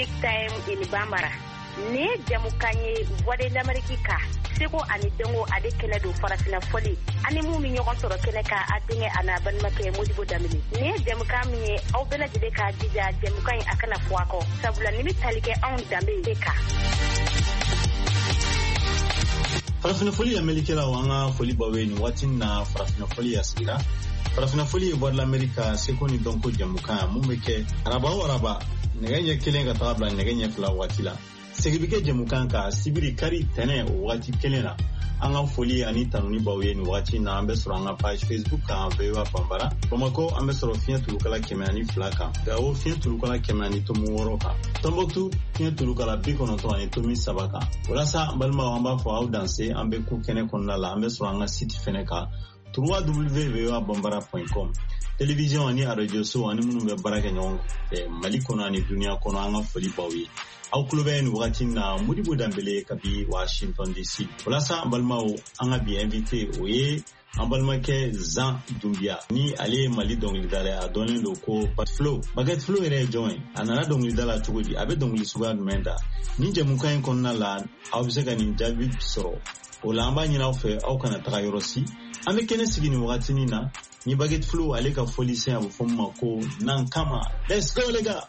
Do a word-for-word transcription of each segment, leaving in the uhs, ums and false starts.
Big Time in Bambara. Ne jamukanye voix de l'Amérique ka seko ani dengo ade kele do farafina foli ani mu mi ñogon soro kele ka adinge ana ban make modibo damili ne jamukami aw bela jide ka dija jamukany akana fuako sabula nimi talike on dambe ka farafina foli Amerique la wanga foli bawe ni watin na farafina foli ya sira farafina foli voix de l'Amérique seko ni donko jamuka mu meke araba waraba neganye kele ka tabla neganye fla watila segibike jamukanka sibiri kari tene wati kelena anga foli ani tanuni bawe ni wati na ambe sura anga page Facebook ka vewa pambara Bamako ambe sura fien tulukala kemani flaka gawo fien tulukala kemani to muworoka Tombouctou fien tulukala bikono to ani to mi sabaka wala sa balma wamba fo au danser ambe ku kene konna la ambe sura anga site feneka w w w point vewa bambara point com television ani a radio so ani munu be baraka nyong e mali kono ani dunia kono anga foli bawe au clube ni wakati na Modibo Dambele kabi Washington D C wala sa balmao anga bi invité oye ambalma ke Zan Dumbia ni ale mali dongli dala a donné le ko Bat Flow Baguette Flow ere join anana dongli dala tugodi abe dongli suga menda ni jamukan konna la awbisega ni David Soro wala amba nyina fe au kana taka yorosi ame kene sigini wakati ni na ni Baguette Flow ale ka foli se abu fomma ko nan kama let's go lega.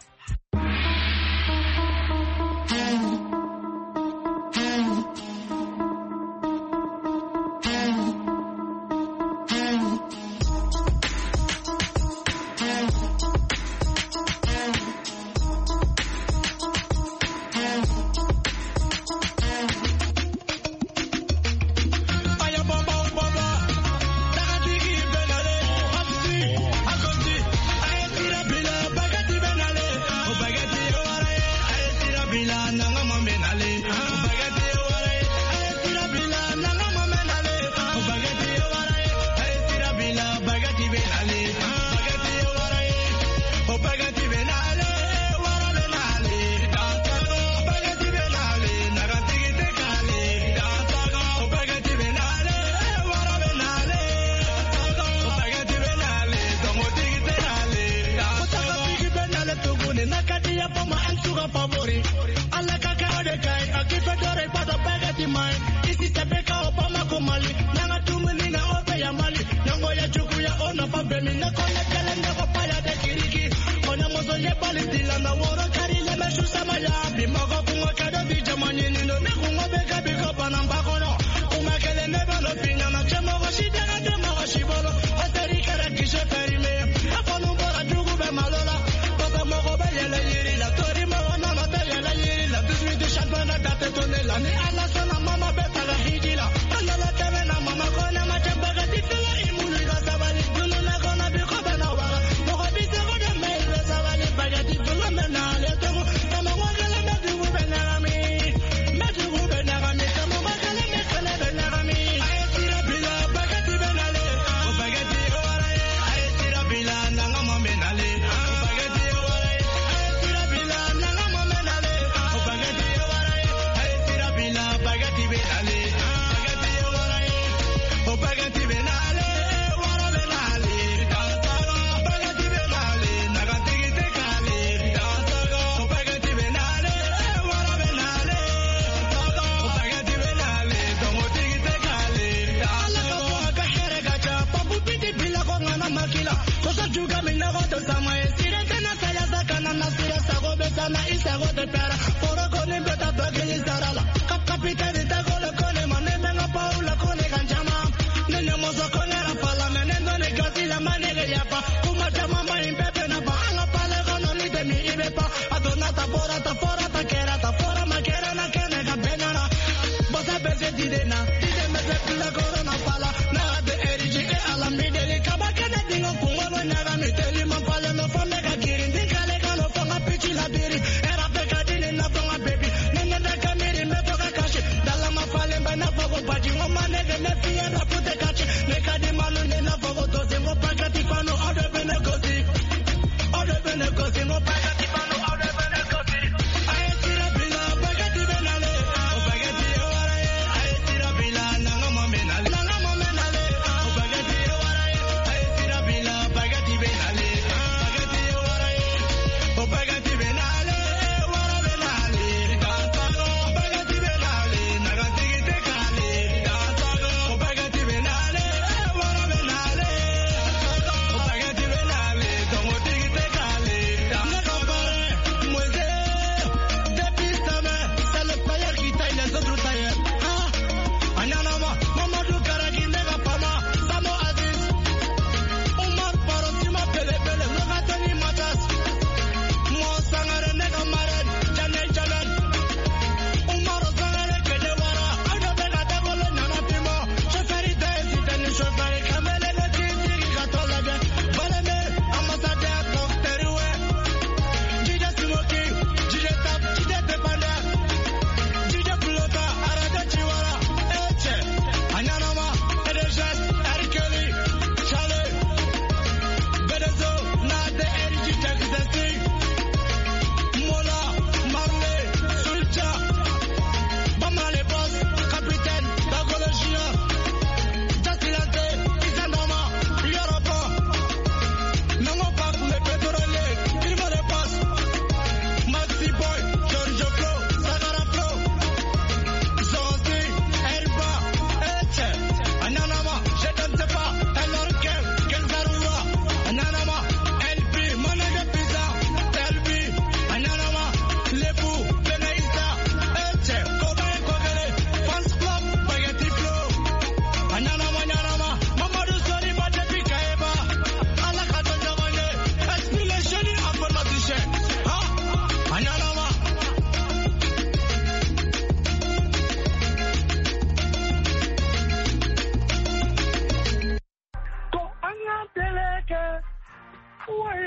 Baguette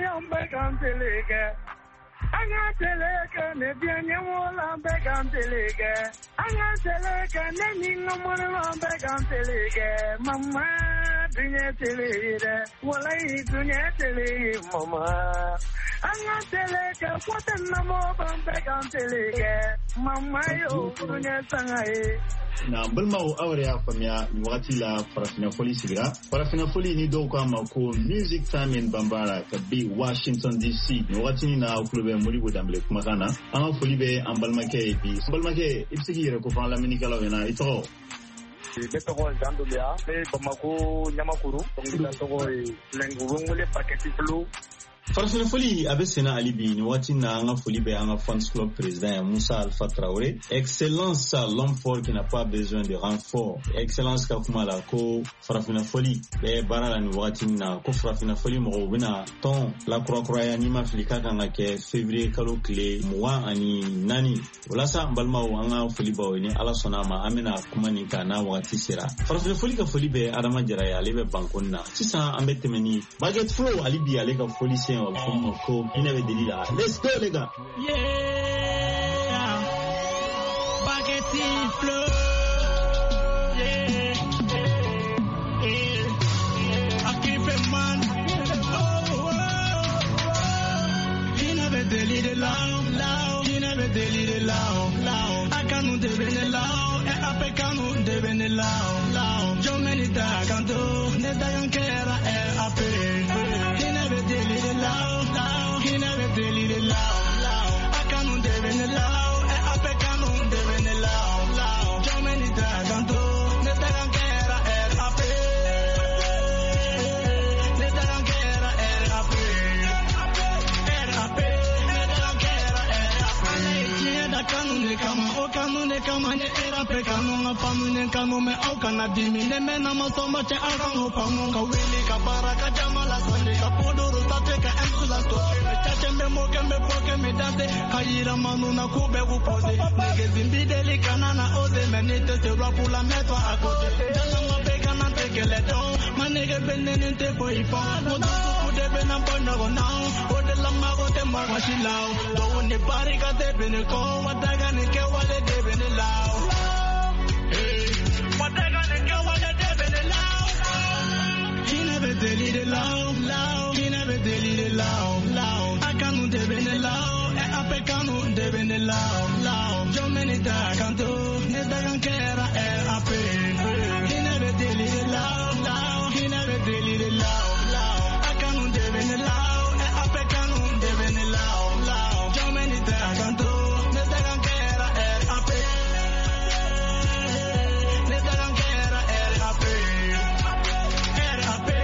Begantelega. Anateleka, Nebianyamola Begantelega. Anateleka, Neningamona Begantelega. Mama, Dunatelega. Walay Dunatelega, Mama. Anateleka, what a number Begantelega. Mama, yo, Dunatangae. Na balmao awre ya famia ni wakati la farafina foli sigira farafina foli ni do kwa mako music time in Bambara ka bi Washington D C ni wakati ni na klube muri bodamble kuma kana an foli be an balmake bi balmake ibsigi yere ko fan la minikala wena ito be to ko jandulia be Bamako Nyamakuru ngila to ko lengurungule paketi flu farafina foli abe sena alibi ni wakati na anga foli be anga fans club président Moussa Alpha Traoré excellence l'homme fort qui n'a pas besoin de renfort excellence ka kuma la ko farafina foli be barala ni wakati na ko farafina foli mo bina ton la croix croix ya ni mafilika kanga ke février kalo clé mois ani nani wala sa balma anga foli ba woni ala sona ma amena kuma ni kana wakati sera farafina foli ka foli be adama jara ya lebe bankonna sisa ambete meni baget flow alibi ale ka foli se let's go les gars. Yeah, Baguette flow. Yeah, yeah. I keep it man. Oh, oh. He never deleted loud, loud. He never deleted loud, loud. I can't devenir loud. Et après can't devenir loud, loud. Yo me ni da canto, ne da yon kera e après. Loud, loud, he never deleted loud, loud. I can't devin it loud, I can't devin it loud, loud. Yo me ni da canto, ne da gan kera er ape, ne da gan kera er ape, er ape, ne da gan kera er ape. Kien da kanu ne kama, o kanu ne kama ne er ape kanu na pamu ne kanu me au kana dimi ne me na masomba che akango pamu ka wili ka baraka jamala sande ka podoro tate ka la story me chache me moke me poke me dante kayira manu na kube upose nige zimbi delikana na ode me nite se rapula metwa akote jana mabeka na tekele don manege benne nite po ifa modu kude bena bono go now ode la mago te magashilao do ne barika te bene ko wadaga ne ke wale de bene lao eh wadaga ne ke wale de bene lao he never deleted loud loud he never deleted loud loud I can't devenir loud et après can't devenir loud loud yo me ni da canto ne da gan kera er après he never deleted loud loud he never deleted loud loud I can't devenir loud et après can't devenir loud loud yo me ni da canto ne da gan kera er après ne da gan kera er après er après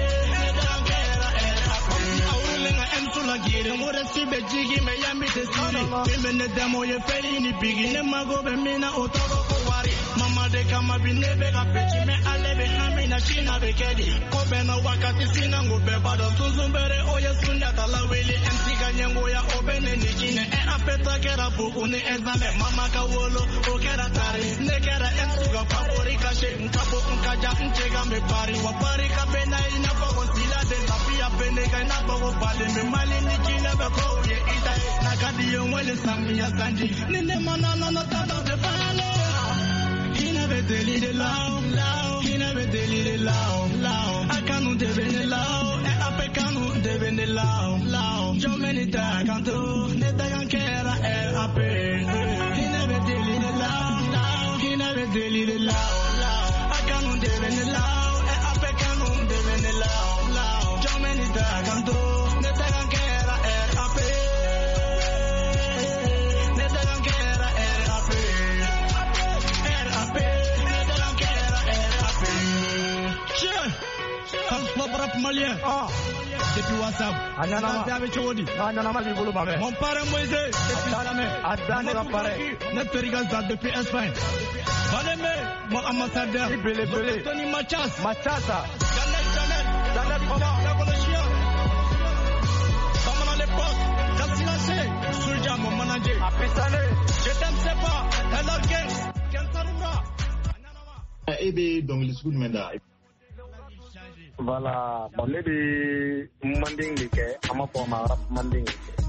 Mure si be jigi me yami te siri Mime ne demo ye feli ni bigi Ne mago be mina otogo kuwari Mama de kama bi nebe ka pechi Me alebe hami na shina be kedi Kobe na wakati sina ngube Bado sunzumbere oye sunda talawili M C kanyengo ya obene ni kine E apeta kera buku ni ezame Mama ka wolo o kera tari Ne kera M C ka favori kashe Nkabo nkaja nchega me pari Wapari ka bena ina bago sila de Tapia bene ka ina bago pale Me mali ni kine be kouye ita Nakadi yo mwele sami ya sanji Nine manana na tata de pale He never deleted loud, loud He never deleted loud, loud I can't devenir loud Et après can't devenir loud, loud Yo me ni da canto Ne da gan kera er après He never deleted loud, loud He never deleted loud, loud I can't devenir loud Et après can't devenir loud, loud Yo me ni da canto Ne da gan kera er après Ne da gan kera er après Er après Ne da gan kera er après Tiens Comme pop rap malien Ah Depuis WhatsApp Anana avec Chodi Anana ma libolo babe Mon père Moïse Depuis Salame Adane la pare Notre rigaza depuis Espagne Valeme Mon ambassadeur Bele bele Tony Machas Machasa Janel Janel Janel Poma La chien Comme dans les postes Jassilaché Soulja mon manager Apistane Je t'aime c'est pas Hello gang Kensarunga Ebe donc le school menda Voilà, bon, ne bɛ manding de kɛ, an b'a fɔ a ma rap manding.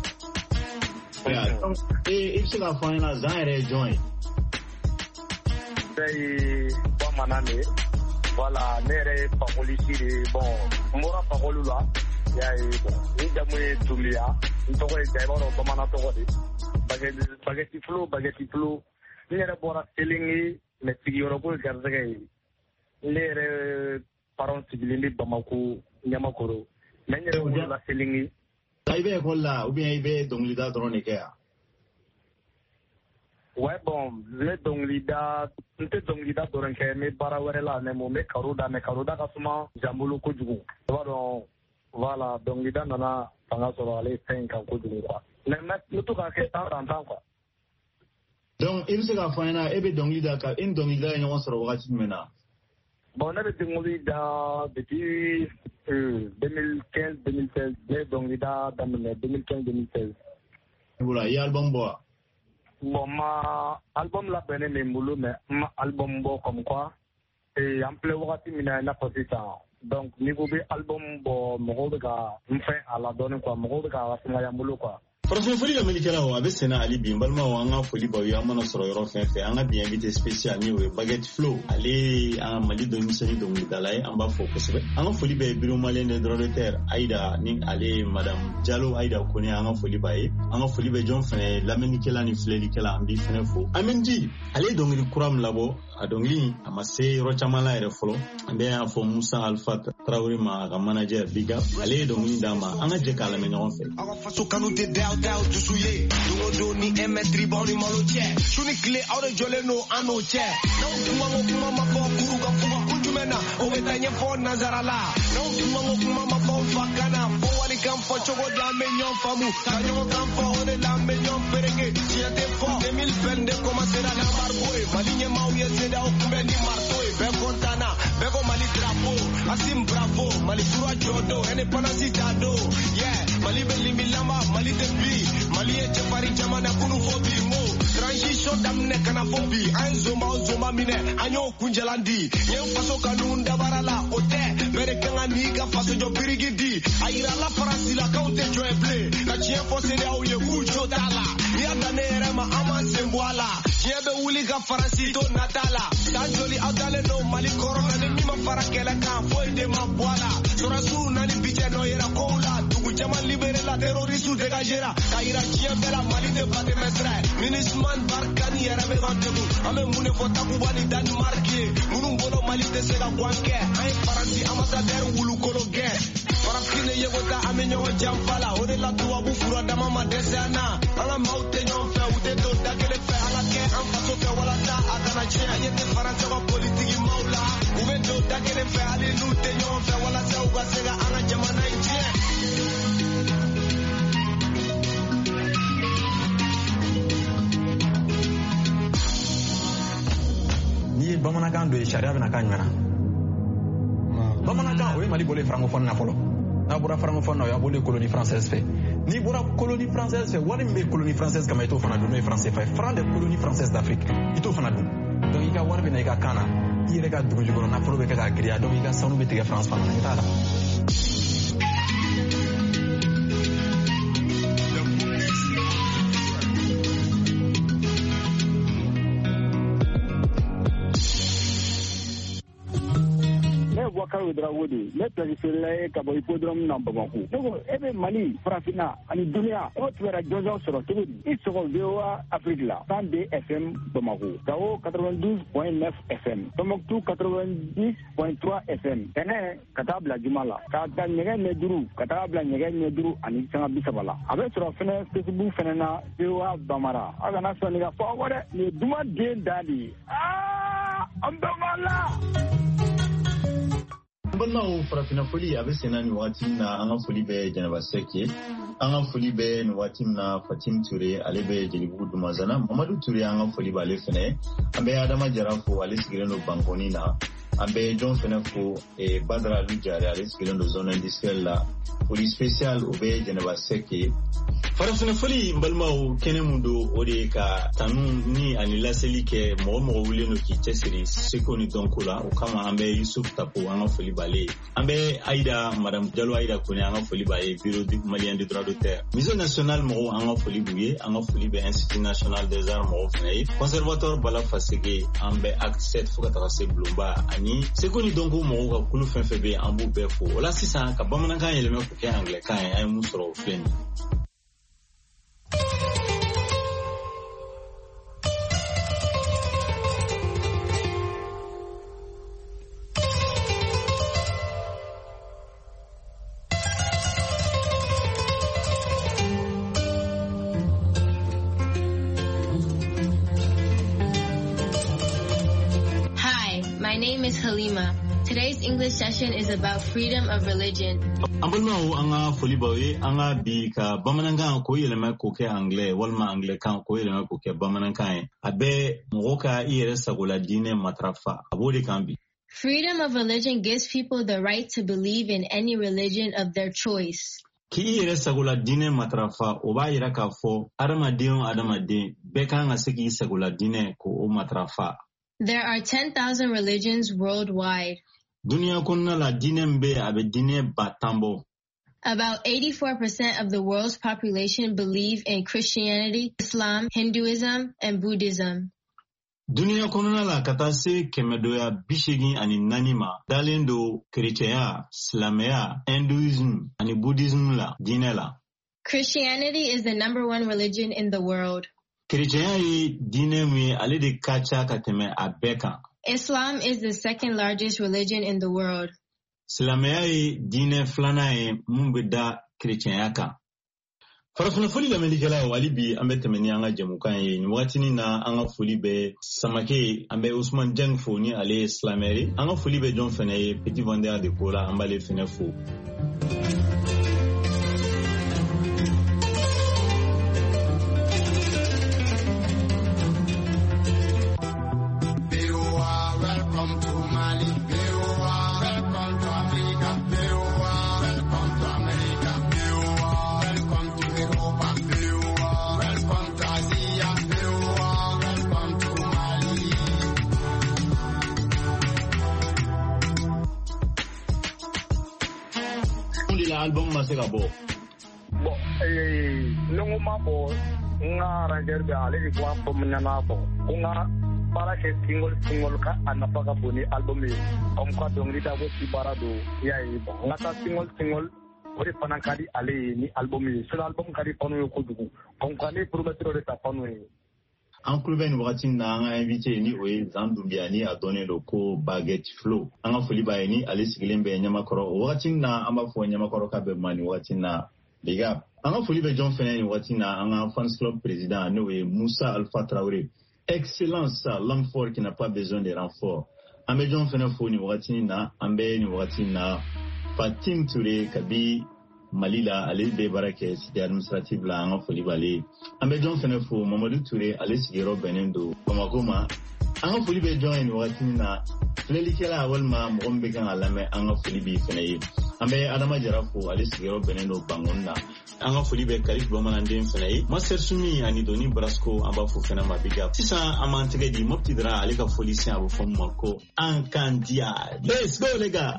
Et il se la fɔ an ɲɛna zan yɛrɛ ye jɔn ye? Bɛɛ ye bamanan de ye. Voilà, ne yɛrɛ ye Fakoli si de ye. Bon, n bɔra Fakoli la, i y'a ye, bon, n jamu ye Dunbiya, n tɔgɔ ye Ja, i b'a dɔn bamanan tɔgɔ de. Bagɛti Flo, Bagɛti Flo. N yɛrɛ bɔra Selinge, mais sigiyɔrɔ ko ye garisɛgɛ ye. Ne yɛrɛ parents sigilen bɛ Bamako, Ɲamakɔrɔ. Mais n yɛrɛ wolola Selinge. I bɛ école la ou bien i bɛ dɔnkilida dɔrɔn de kɛ yan? Ouais, bon, n bɛ dɔnkilida, n tɛ dɔnkilida dɔrɔn kɛ, n bɛ baara wɛrɛ la, mais n bɛ karo da, mais karo da ka suma jan bolo kojugu. I b'a dɔn, voilà, dɔnkilida nana fanga sɔrɔ ale fɛn in kan kojugu quoi. Mais n bɛ to k'a kɛ temps en temps quoi. Donc i bɛ se k'a fɔ an ɲɛna e bɛ dɔnkilida kan, e ni dɔnkilida ye ɲɔgɔn sɔrɔ wagati jumɛn na? Bon, ne bɛ dɔnkilida depuis deux mille quinze deux mille seize, ne ye dɔnkilida daminɛ deux mille quinze deux mille seize. Voilà, i ye album bɔ wa? Bon, ma album labɛnnen bɛ n bolo, mais n ma album bɔ comme quoi an filɛ wagati min na i n'a fɔ sisan. Donc n'i ko bɛ album bɔ, mɔgɔw bɛ ka n fɛn a la dɔɔnin quoi, mɔgɔw bɛ ka sumaya n bolo quoi. Farafin foli lamɛnnikɛlaw a bɛ senna hali bi n balimaw an ka foli b'aw ye an mana sɔrɔ yɔrɔ fɛn fɛn an ka bi invité spécial ni o ye Bagɛti Flo ale an ka Mali dɔnnimisɛnnin dɔnkilidala ye an b'a fɔ kosɛbɛ an ka foli bɛ bureau malien des droits de terre Aïda ni ale madame Jalo Aïda Kone an ka foli b'a ye an ka foli bɛ jɔn fɛnɛ lamɛnnikɛla ni filɛlikɛla an b'i fɛnɛ fo Amin Ji ale ye dɔnkili kura min labɔ a dɔnkili a ma se yɔrɔ caman la yɛrɛ fɔlɔ an bɛ y'a fɔ Musa Alpha Traoré ma a ka manager Big Up ale ye dɔnkili d'an ma an ka jɛ k'a lamɛn ɲɔgɔn fɛ. Aw ka faso kanu tɛ da aw da aw dusu ye don o don ni M S Tribaw ni malo cɛ su ni tile aw de jɔlen don an n'o cɛ n'aw kuma ko kuma ma fɔ kuru ka fuga kun jumɛn na o bɛ taa ɲɛfɔ nazara la n'aw kuma ko kuma ma fɔ fa kan na fɔ walikan fɔ cogo di an bɛ ɲɔgɔn faamu ka ɲɔgɔn kan fɔ o de la an bɛ ɲɔgɔn fereke tiɲɛ tɛ fɔ deux mille vingt-deux commencera l'embargo ye Mali ɲɛmaaw ye CEDEAO kunbɛn ni marteau ye bɛɛ content na bɛɛ ko Mali drapeau Asim bravo Mali kura jɔ don indépendance ta don yeah Mali bɛ limilama Mali tɛ bi Mali ye cɛfarin caman na kunu fɔ bi n ko transition daminɛ kana fɔ bi an ye zoma o zoma minɛ an y'o kunjɛlan di n ye n faso kanu dabara la o tɛ bɛɛ de kan ka n'i ka faso jɔ biriki di a yira la faransilakaw tɛ jɔ ye bilen ka tiɲɛ fɔ CEDEAO ye k'u jo t'a la n'i y'a dan ne yɛrɛ ma an m'an sen bɔ a la tiɲɛ bɛ wuli ka faransi to nata la san joli aw dalen don Mali kɔrɔ na ni min ma fara kɛlɛ kan foyi de ma bɔ a la sɔrɔsiw nani bi cɛ nɔ yɛrɛ kow la dugu caman libéré la terroriste dégagera ka yira tiɲɛ bɛɛ la Mali tɛ batɛmɛ sira ye MINUSMA Barkhane yɛrɛ bɛ ka degun an bɛ mun de fɔ Takuba ni Danemark ye minnu bolo Mali tɛ se ka gan kɛ an ye Faransi ambassadeur wulukolo gɛn farafin ye ko ta an bɛ ɲɔgɔn janfa la o de la tubabu fura dama ma dɛsɛ an na an ka maaw tɛ ɲɔgɔn fɛ u tɛ don da kelen fɛ an ka kɛ an faso fɛ walasa a kana tiɲɛ an ɲɛ tɛ Faransi ka politiki maaw la u bɛ don da kelen fɛ hali n'u tɛ ɲɔgɔn fɛ walasa u ka se ka an ka jamana in tiɲɛ. N'i ye bamanankan dɔ ye sariya bɛna k'a ɲuman na bamanankan o ye Mali bolo ye francophone na fɔlɔ n'a bɔra francophone na o y'a bolo ye colonie française fɛ n'i bɔra colonie française fɛ wari min bɛ colonie française kama i t'o fana dun n'o ye franc C F A ye franc de colonie française d'Afrique i t'o fana dun donc i ka wari bɛ na i ka kan na i yɛrɛ ka dugu jukɔrɔ nafolo bɛ kɛ k'a giriya donc i ka sanu bɛ tigɛ France fana na i t'a la. Kalo Drawo de ne planifiera ye ka bɔ hippodrome na Bamako ne ko e bɛ Mali farafinna ani duniya o tɛmɛra jɔnjɔn sɔrɔ cogo di i sɔgɔ V O A Afrique la cent deux F M Bamako Gao quatre-vingt-douze point neuf F M Tombouctou quatre-vingt-dix point trois F M Tɛnɛ ka taa bila Juma la ka taa ɲɛgɛn ɲɛ duuru ka taa bila ɲɛgɛn ɲɛ duuru ani sanga bi saba la a bɛ sɔrɔ fɛnɛ Facebook fɛnɛ na V O A Bamara a kana sɔn nin ka fɔ aw dɛ nin ye duman den da de ye aa an bɛ ma la. Balimaw farafina foli a bɛ senna nin waati min na an ka foli bɛ Jɛnɛba Sɛki ye an ka foli bɛ nin waati min na Fatim Ture ale bɛ Jelibugu Dumazana Mamadu Ture an ka foli b'ale fɛnɛ an bɛ Adama Jara fo ale sigilen don Bankɔni na ambe John Fenefo et Badra Lujare ale sigilen do zone industrielle la police spéciale o be Geneva Seke farafina foli mbalmaw kene mundo o de ka tanu ni anila selike mo mo wuleno ki tesiri sekoni donkula o kama ambe Yusuf Tapo anga foli bale ambe Aida madame Diallo Aida kone anga foli bale bureau du malien de droit de terre musée national mo anga foli buye anga foli be institut national des arts mo fnai conservatoire bala fasege ambe acte sept fuka tarase blumba ani sekoni donko mo ka kulu fenfebe ambu befo wala sisa ka bamananga yeleme ko ke anglais kan ay musoro flen. My name is Halima. Today's English session is about freedom of religion. Ambalma anga folibawe anga bi ka bamananga ko yelema ko ke anglais walma anglais kan ko yelema ko ke bamananga abe moka ire sagula dine matrafa abode kambi. Freedom of religion gives people the right to believe in any religion of their choice. Ki ire sagula dine matrafa oba ira ka fo adamadion adamade be kan asiki sagula dine ko o matrafa. There are ten thousand religions worldwide. Dunia konna la dine mbe abe dine batambo. About eighty-four percent of the world's population believe in Christianity, Islam, Hinduism, and Buddhism. Dunia konna la katase kemedoya bishigi ani nanima dalendo Chrétien, Islamia, Hinduism, ani Buddhism la dine la. Christianity is the number one religion in the world. Islam is the second largest religion in the world. Farafina foli la melikala walibi ambe temeni anga jamukan ni watini na anga foli be samake ambe Ousmane Dieng foni ale islameri anga foli be John Fene petit vendeur de cola ambale fene fo. Album masega bo bo eh nongo mabo nga ranger be ale ko am pomna na bo nga para ke single single ka anapaka boni album e om ka dongri ta go ti para do ya e bo nga ta single single ori panankadi ale ni album e so album kadi ponu ko dugu om ka le promettre de ta ponu e en cluben wakati na nga invité ni oye Zandumbiani a donné le co baguette flow anga foli bayani ali sigilembe nyama koro wakati na amba fo nyama koro ka be mani wakati na liga anga foli be John Fene wakati na anga fans club président no oye Moussa Alpha Traoré excellence l'homme fort qui n'a pas besoin de renfort ambe John Fene fo ni wakati na ambe ni wakati na Fatim Touré kabi Malila ale be barake cité administrative la anga foli bale ambe John Fene fo Mamadou Touré ale sigero benendo komakoma anga foli be John wakati na lelikela walma mogombe kan alame anga foli bi fene ambe Adama Jarafo ale sigero benendo bangonda anga foli be Kalif Bamanande fene Master Sumi ani Doni Brasco amba fo fene mabiga sisa amantege di mopti dra ale ka foli si abo fo mako ankandia. Let's go les gars.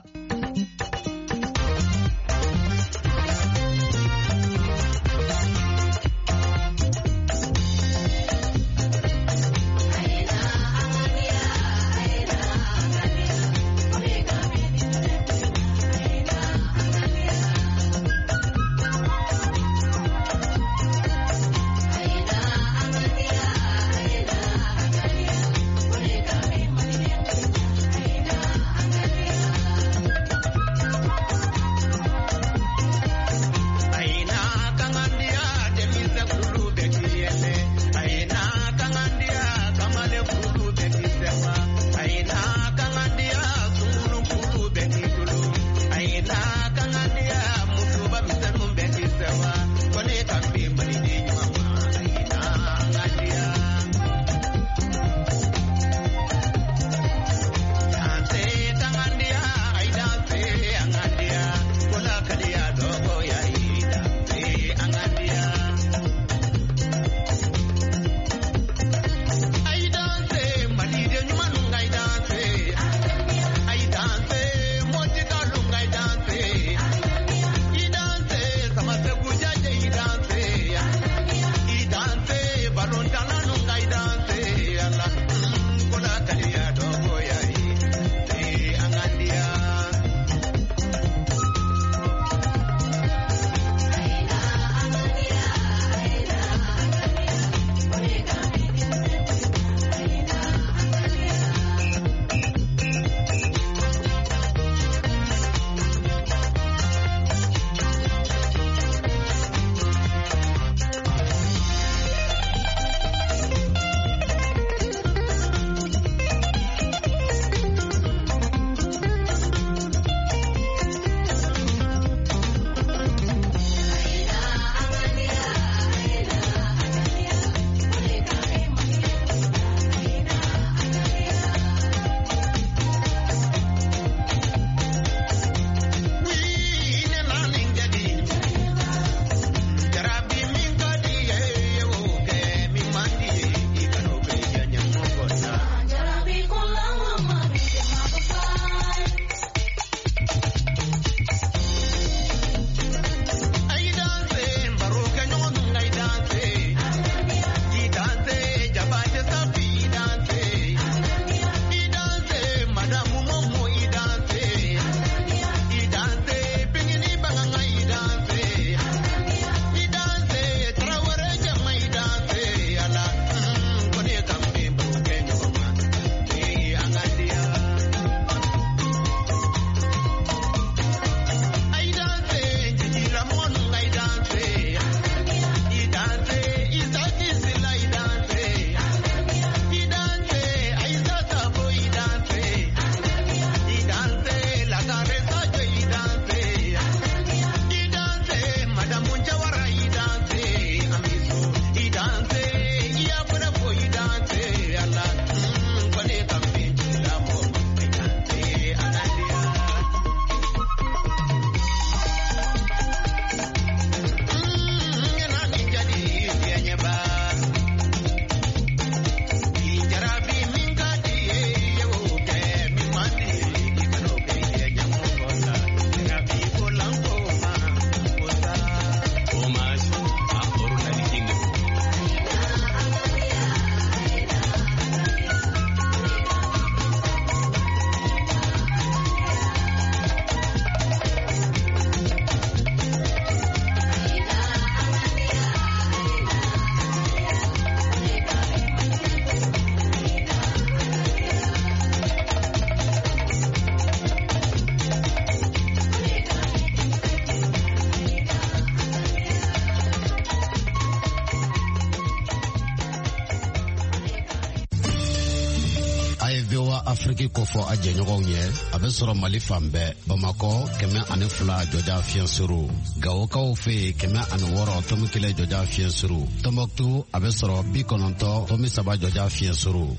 A ye V O A Afrique ko fɔ a jɛɲɔgɔnw ye a bɛ sɔrɔ Mali fan bɛɛ Bamakɔ kɛmɛ ani fila jɔja fiɲɛ suru Gawokaw fɛ yen kɛmɛ ani wɔɔrɔ tomi kelen jɔja fiɲɛ suru Tombouctou a bɛ sɔrɔ bi kɔnɔntɔn tomi saba jɔja fiɲɛ suru.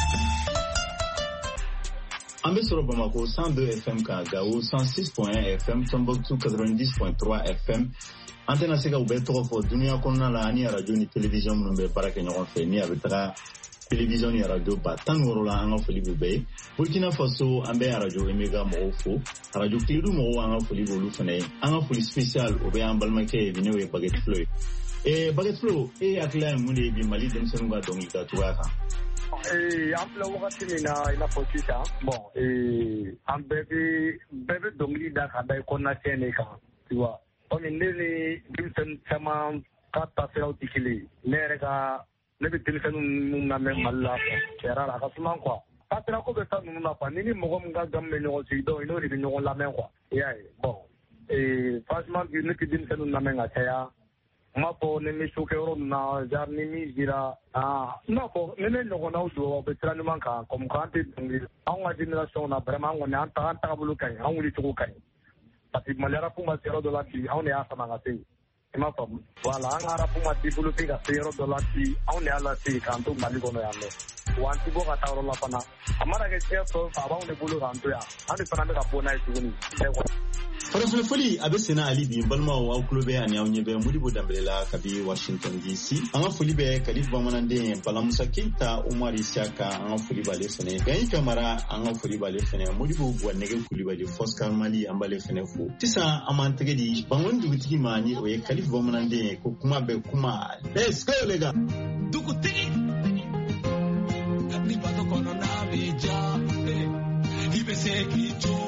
An bɛ sɔrɔ Bamako cent deux F M kan Gao cent six point un F M Tombouctou quatre-vingt-dix point trois F M. An tɛna se ka u bɛɛ tɔgɔ fɔ duniya kɔnɔna la ani radio ni télévision minnu bɛ baara kɛ ɲɔgɔn fɛ ni a bɛ taga télévision ni radio ba tan ni wɔɔrɔ la an ka foli b'u bɛɛ ye. Burkina Faso an bɛ radio Emega mɔgɔw fo radio Kiledu mɔgɔw an ka foli b'olu fana ye. An ka foli spécial o bɛ an balimakɛ ye bi n'o ye Baguette Flo ye. Eh, Baguette Flo e hakilila ye mun de ye bi Mali denmisɛnninw ka dɔnkilida cogoya kan? Eh, an filɛ wagati min na i n'a fɔ sisan bon eh, an bɛɛ bɛ bɛɛ bɛ dɔnkili da ka da i kɔnɔnasɛn de kan tu vois. Komi ne ni denmisɛnnin caman ka taasiraw tɛ kelen ye ne yɛrɛ ka ne bɛ denmisɛnnin minnu lamɛn Mali la tiɲɛ yɛrɛ la a ka suma quoi taasira ko bɛ taa ninnu na quoi ni ni mɔgɔ min ka gamu bɛ ɲɔgɔn sigi donc i n'o de bɛ ɲɔgɔn lamɛn quoi i y'a ye bon eh, franchement bi ne tɛ denmisɛnninw lamɛn ka caya n b'a fɔ ni bɛ so kɛ yɔrɔ min na genre ni min dira ah n b'a fɔ ni ne ɲɔgɔnnaw don aw bɛ sira ɲuman kan comme k'an tɛ dɔnkili anw ka génération na vraiment an kɔni an ta an tagabolo ka ɲi an wulicogo ka ɲi. Parce que Mali arabu ma se yɔrɔ dɔ la bi anw de y'a sama ka se yen i m'a faamu voilà an ka arabu ma développé ka se yɔrɔ dɔ la bi anw de y'a lase k'an to Mali kɔnɔ yan nɔ wa an ti bɔ ka taa yɔrɔ la fana a mana kɛ diɲɛ fɛn o fɛn a b'anw de bolo k'an to yan an de fana bɛ ka bɔ n'a ye tuguni bɛɛ kɔnɔ. Farafin foli a bɛ senna hali bi n balimaw aw tulo bɛ ani aw ɲɛ bɛ Modibo Dembele la kabi Washington D C. An ka foli bɛ Kalifu bamananden Balamusa Keita Umar Isiaka an ka foli b'ale fɛnɛ Gayi Kamara an ka foli b'ale fɛnɛ Modibo Buwanege Kulibali Foscar Mali an b'ale fɛnɛ fo. Sisan an b'an tɛgɛ di Bangoni dugutigi ma ni o ye Kalifu bamananden ko kuma bɛ kuma. Let's go les gars. Dugutigi ni bato kono na bija i bɛ se k'i jɔ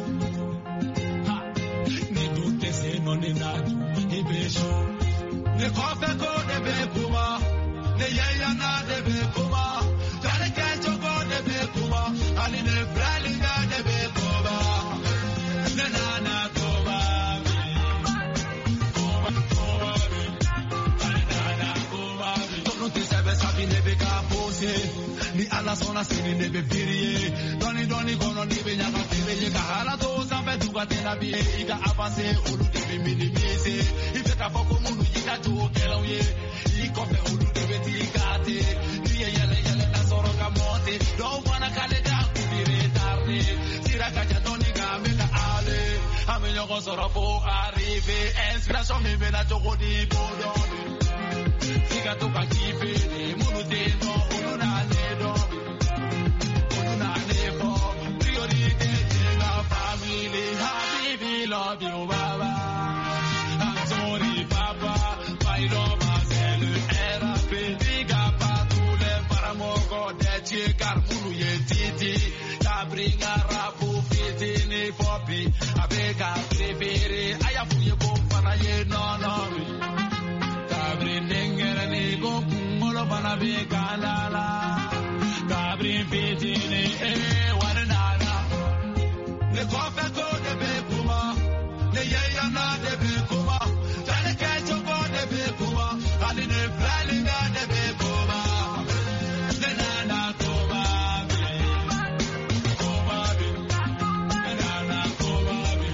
ne naju i bɛ so ne kɔfɛ ko de bɛ kuma ne yɛyana de bɛ kuma jari kɛ cogo de bɛ kuma ani ne filɛlikɛ de bɛ kuma ne nana kuma min kuma kuma min ne nana kuma min tɔnu tɛ sɛbɛ sabi ne bɛ ka pose ni ala sɔnna sini ne bɛ biri ye dɔɔni dɔɔni kɔnɔ ni bɛ ɲaga feere ye ka hala to sanfɛ duga tɛ na bi ye i ka avance olu de bɛ minimiser i bɛ ka fɔ ko minnu y'i ka jogo kɛlaw ye i kɔfɛ olu de bɛ t'i kate n'i ye yɛlɛ yɛlɛ na sɔrɔ ka monte dɔw fana k'ale da kun bi retarde sira ka ca dɔɔni nka an bɛ ka ale an bɛ ɲɔgɔn sɔrɔ fo arrivé inspiration min bɛ na cogo di b'o dɔɔni f'i ka to ka kiffe de minnu tɛ yen nɔ olu n'ale dɔn olu n'ale fɔ priorité c'est la famille habibi love you baba I'm sorry papa my love c'est le R A P diga pas tous les paramoko de car munu ye titi ta bringa rapu fitini fopi avec a préféré aya fuye ko fana ye no no ta bringa ni go kumolo bana be kanala ta brin fitini eh wanana ne kofa ko de be kuma ne yeyana de be kuma tane ke chogo de be kuma ali ne fralinga de be kuma ne nana kuma be kuma be ne nana kuma be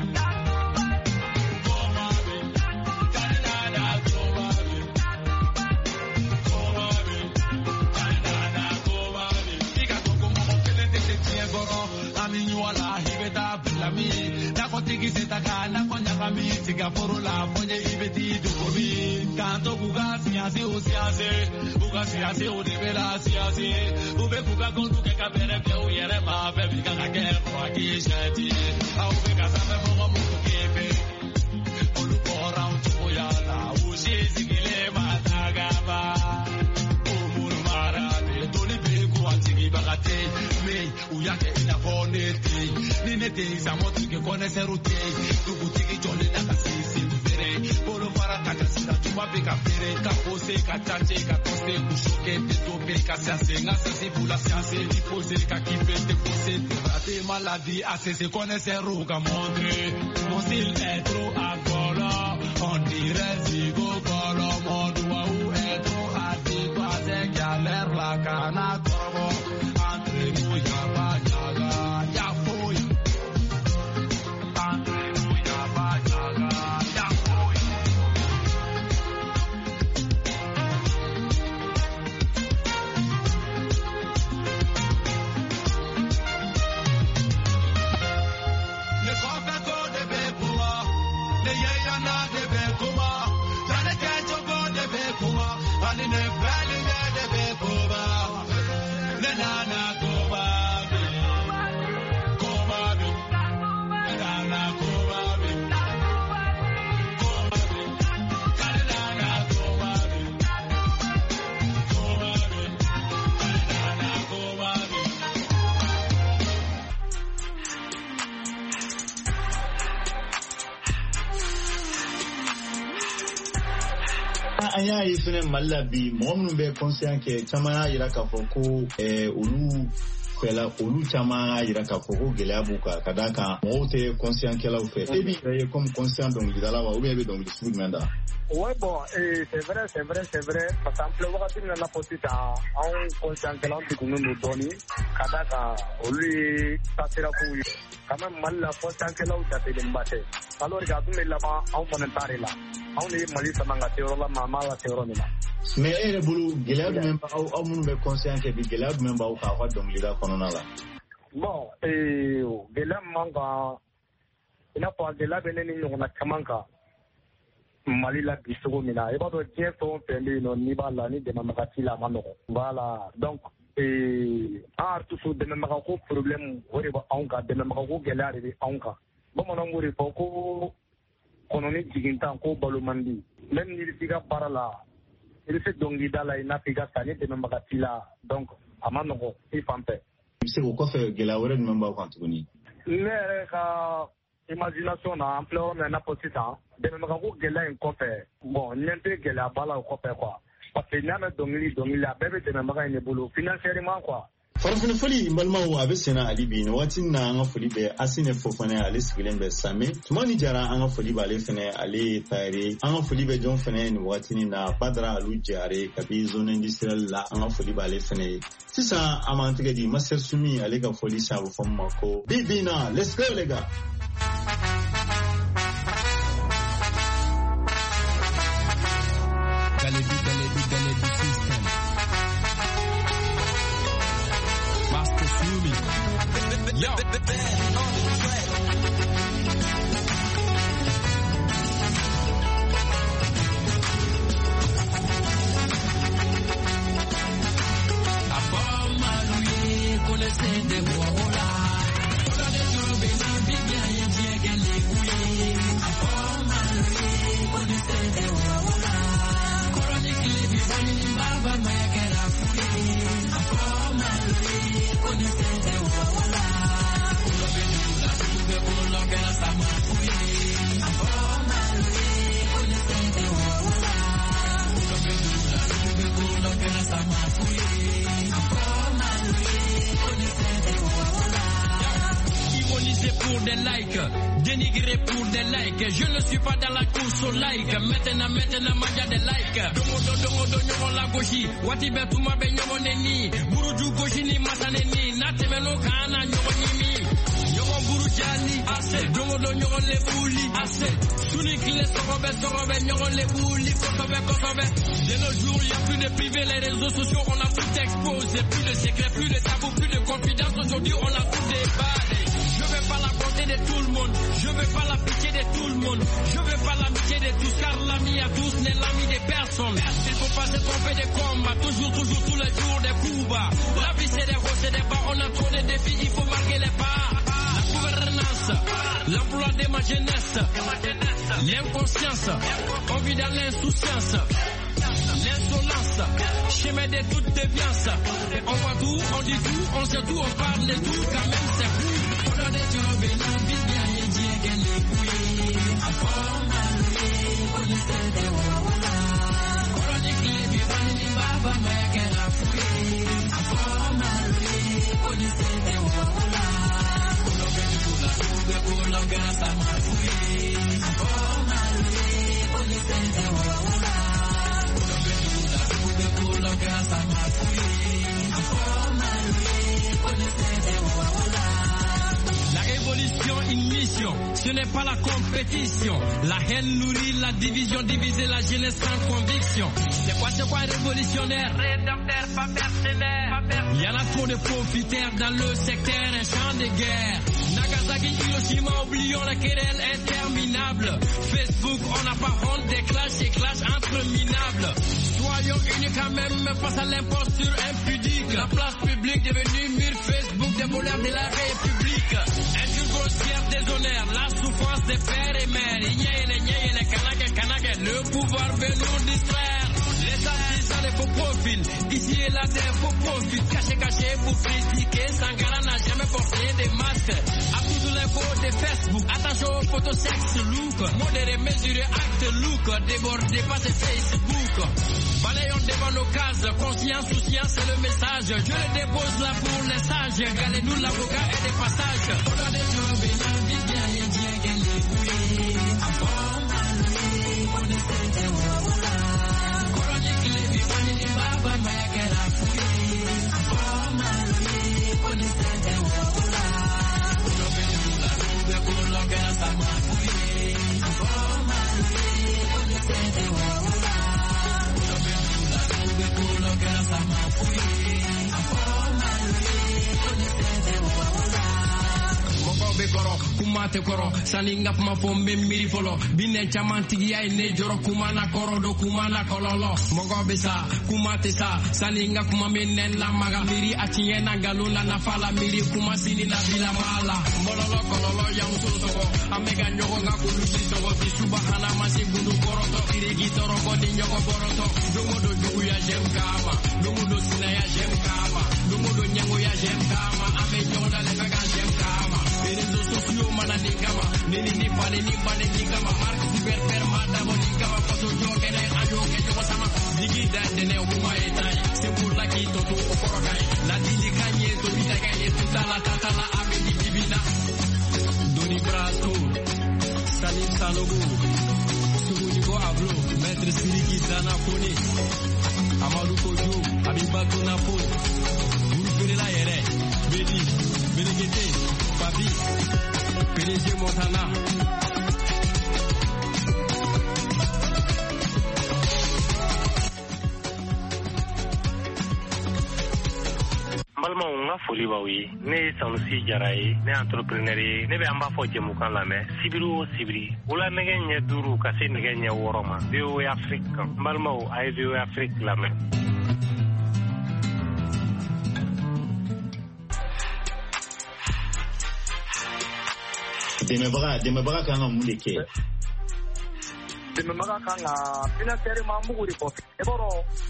kuma be tane nana kuma be kuma be tane nana kuma be tika koko mo kele te te tie goro ami nyuala hibeta blami na kotiki setaka na konya kami tika forola fonye ibeti dukobi kanto kuga siase o siase kuga siase o devela siase ube kuga kontu ke kabere ke o yere ma be bi kanga ke ko akishati au be kasabe mo mo kepe olu pora un choya la o shizigile matagaba o murmara de doli be ko atigi bagate me uyake ina fonete ni nete isamotu ke connaître route dugutigi jole na kasisi fere bolo para takasira tuba be ka fere ka pose ka tache ka poste ku choquer te tope ka sase nga sase pour la science ni pose ka kipe te pose te rater maladie assez se connaître roga mondre mon style est trop agolo on dirait zigo golo mondo wa ou est trop adéquat c'est galère la cana corbo entre nous y'a pas An y'a ye fɛnɛ Mali la bi mɔgɔ minnu bɛ conscient kɛ caman y'a yira k'a fɔ ko ɛɛ olu fɛla olu caman y'a yira k'a fɔ ko gɛlɛya b'u kan ka d'a kan mɔgɔw tɛ conscient kɛlaw fɛ. E b'i yɛrɛ ye comme conscient dɔnkilidala wa ou bien e bɛ dɔnkili sugu jumɛn da? Ouais, bon, et c'est vrai, c'est vrai, c'est vrai. Parce qu'en plus, wagati min na fɔ sisan anw conscient kɛlaw degunnen don dɔɔni ka d'a kan olu ye taasira kow ye. Quand même Mali la conscient kɛlaw jatelenba tɛ. Alors que a tun bɛ laban anw fana ta de la. Anw de ye Mali sama ka se yɔrɔ la maa maa la se yɔrɔ min na. Mais e yɛrɛ bolo gɛlɛya jumɛn b'aw aw minnu bɛ conscient kɛ bi gɛlɛya jumɛn b'aw kan aw ka dɔnkilida kɔnɔna la? Bon, ee gɛlɛya min b'an kan i n'a fɔ a gɛlɛya bɛ ne ni ɲɔgɔnna caman kan Mali la bi cogo min na i b'a dɔn diɲɛ fɛn o fɛn bɛ yen nɔ n'i b'a la ni dɛmɛbaga t'i la a ma nɔgɔn. Voilà donc ee an artistes dɛmɛbaga ko problème o de bɛ anw kan dɛmɛbaga ko gɛlɛya de bɛ anw kan. Bamananw b'o de fɔ ko kɔnɔni jigintan ko balo man di. Même n'i bɛ t'i ka baara la i bɛ se dɔnkilida la i n'a fɔ i ka sa ni dɛmɛbaga t'i la donc a ma nɔgɔn i fan fɛ. I bɛ se k'o kɔfɛ gɛlɛya wɛrɛ jumɛn b'aw kan tuguni? Ne yɛrɛ ka imagination na an filɛ yɔrɔ min na i n'a fɔ sisan dɛmɛbaga ko gɛlɛya in kɔfɛ bon ɲɛ tɛ gɛlɛya ba la o kɔfɛ quoi parce que n'i y'a mɛn dɔnkili dɔnkili a bɛɛ bɛ dɛmɛbaga in de bolo financièrement quoi. Farafin foli n balimaw a bɛ senna hali bi nin waati na an ka foli bɛ Asine Fofana ale sigilen bɛ Same. Tuma ni jara an ka foli b'ale fɛnɛ ale ye tayɛri. An ka foli bɛ jɔn fɛnɛ nin waati na Badara Alu Jare kabi zone industrielle la an ka foli b'ale fɛnɛ ye. Sisan an m'an tɛgɛ di Master Sumi ale ka foli sa a bɛ fɔ min ma ko Bibina. Let's go les gars. Galebi, galebi, galebi system. Master Sumi. Yo. Dénigré pour des likes, je ne suis pas dans la course au like. Maintenant, maintenant, maja des likes. Dongo do dongo do nyomo la goshi, wati betu ma be nyomo neni. Buruju goshi ni masaneni, nate meno kana nyomo nimi. Nyomo buru jali, ase. Dongo do nyomo le fuli, ase. Suni kile sorobe sorobe nyomo le fuli, kosobe kosobe. De nos jours, y a plus de privé, les réseaux sociaux, on a tout exposé, plus de secrets, plus de tabou, plus de confidence. Aujourd'hui, on a tout déballé. Je veux pas la bonté de tout le monde, je veux pas la pitié de tout le monde, je veux pas l'amitié de tous, car l'ami à tous n'est l'ami des personnes. Il faut pas se tromper de combat, toujours, toujours, tous les jours des coups bas. La vie c'est des hauts, c'est des bas, on a trop de défis, il faut marquer les pas. La gouvernance, l'emploi de ma jeunesse, l'inconscience, on vit dans l'insouciance. L'insolence, chemin de toute déviance. On voit tout, on dit tout, on sait tout, on parle de tout, quand même c'est fou. On a des jobs et la vie bien y dit qu'elle est couillée. Après maloué, on essaie de wawala. Chronique les vivants, les baba, mais qu'elle a fouillé. Après maloué, on essaie de wawala. On a fait tout la soupe pour l'engrais, ça m'a fouillé. Après maloué, on essaie de wawala. Grâce à ma fouille, la révolution, une mission, ce n'est pas la compétition. La haine nourrit la division, diviser la jeunesse sans conviction. C'est quoi, c'est quoi révolutionnaire? Rédempteur, pas mercenaire. Il y en a trop de profiteurs dans le secteur, un champ de guerre. Nagasaki, Hiroshima, oublions la querelle interminable. Facebook, on n'a pas honte des clashs et clashs entre minables. Soyons unis quand même face à l'imposture impudique. La place publique devenue mur Facebook des voleurs de la République. Est-ce grossière déshonneur, la souffrance des pères et mères. Le pouvoir veut nous distraire. Les artisans des faux profils, ici et là des faux profils. Caché, caché pour critiquer. Sangara n'a jamais porté des masques. À tous les faux de Facebook. Attention aux photos sexe look. Modéré, mesuré, acte look. Débordé, passé Facebook. Balayons devant nos cases. Conscience, souciance, c'est le message. Je le dépose là pour les sages. Galez-nous l'avocat et des passages. Kumate koro sani ngap ma fo memiri folo binen chamantigi ay ne joro kumana koro do kumana kololo mogo besa kumate sa sani ngap ma menen la maga miri atinye na galula na fala miri kuma sini na bila mala mololo kololo yang suso amega nyogo ngakulu sito bi subhana masi gundu koroto irigi toro ko ni nyogo boroto dungo do jugu ya jem kama dungo do sina ya jem kama dungo do nyango ya jem kama ame nyoda le baga jem kama rezo sosio mana ni kama nini ni pale ni pale ni kama mark super per mata boni kama paso joke ne ajo ke jo sama digi da de ne uma etai se pour la ki toto okorokai la dili kanye to bita kanye tuta la tata la ame di divina doni brasto salim sanobu sugu go avlo maître siriki dana foni amadou kojo abibatu na foni guru fere la yere bedi belegete papi P D G Montana Malma nga foli ba wi ne Sanusi Jaraye ne entrepreneur ne be amba fo jemu kan la me sibiru sibiri wala nege nye duru ka se nege nye woroma bio Afrique Malma o ay bio Afrique la me Demabaga demabaga kan mun de ke demabaga kan financière ma mugu de ko e boro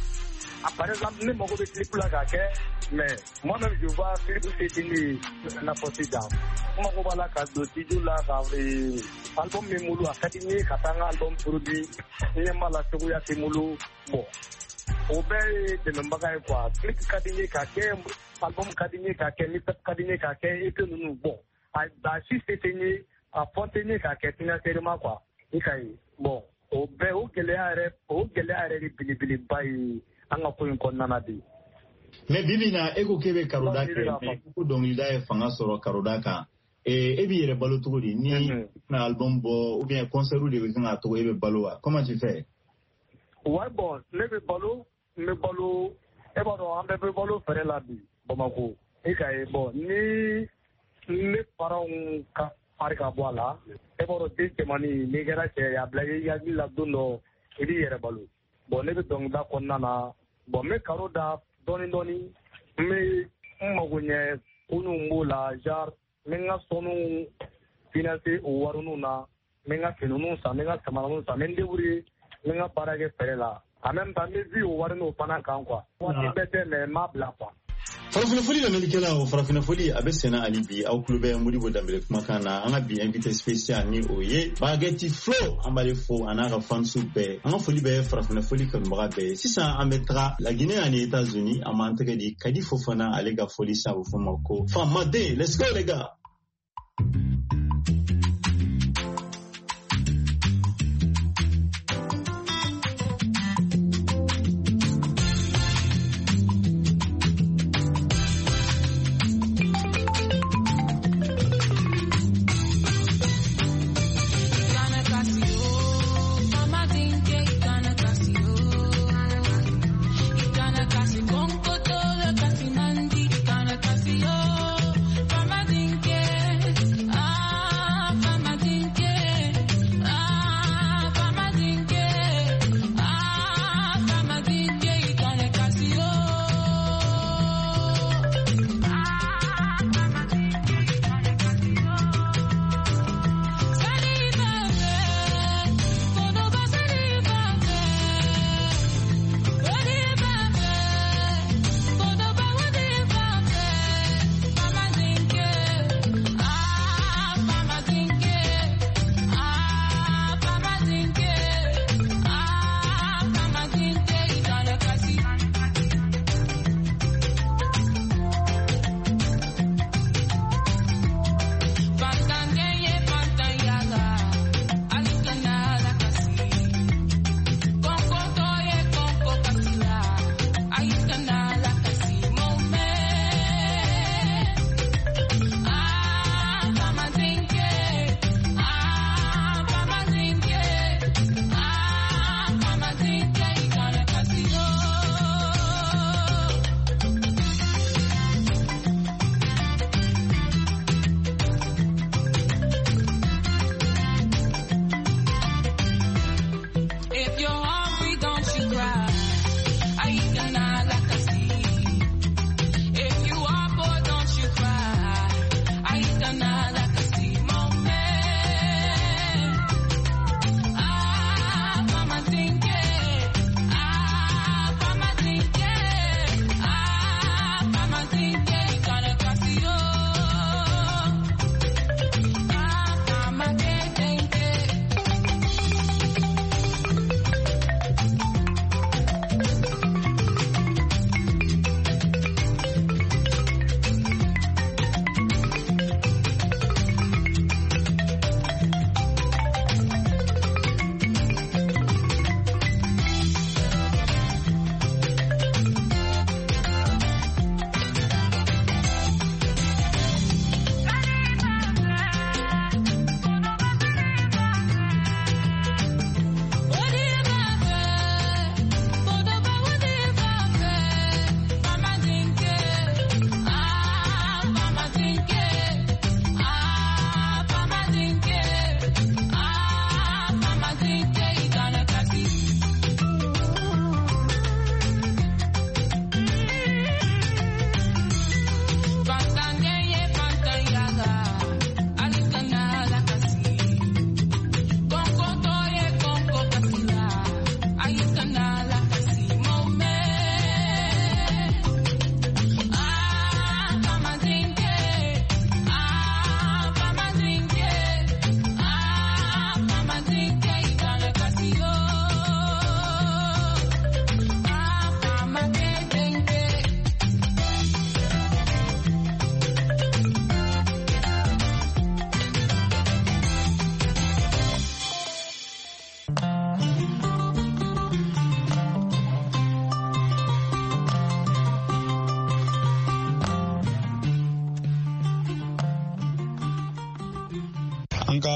par exemple ne mogo be clip la ka ke mais moi même je vois clip c'est ni na posida mo ko bala ka do tidu la ka album me mulu akadini katanga album produit ni mala tugu ya timulu bo o be demabaga kwa clip kadini ka ke album kadini ka ke ni tap kadini ka ke et que nous bon a si c'était a fontenir ka ketina terima kwa ikai bon o be o gele are o gele are bilibili bai anga ko in konna na di me bibina ego kebe karoda ke ko dongli da e fanga soro karoda ka e e bi yere balo tugodi ni na album bo ou bien concert de nga to e be balo comment tu fais ouais bon le be balo me balo e bo ambe be balo fere la di Bamako ikai bon ni le parang ka Arika boala, e boro dite mani negera che ya blage ya gila duno idi yere balu. Bon ne be dong da konna na bon me karo da doni doni me magunye kunu mbula jar menga sonu finance o warunu na menga kenunu sa menga samarunu sa mende buri menga parage perela. En même temps me vi o warunu pana kankwa. Wati bete me mabla kwa. Farafina foli la melikela o farafina foli abesena alibi au clube Modibo Dambele kumakana anga bi invité spécial ni oye bageti flow ambale fo anaka fansu be anga foli be farafina foli kan magabe sisa ametra la Guinée en États-Unis amanteke di kadi fofana alega foli sa fo mako famade let's go les gars. Ah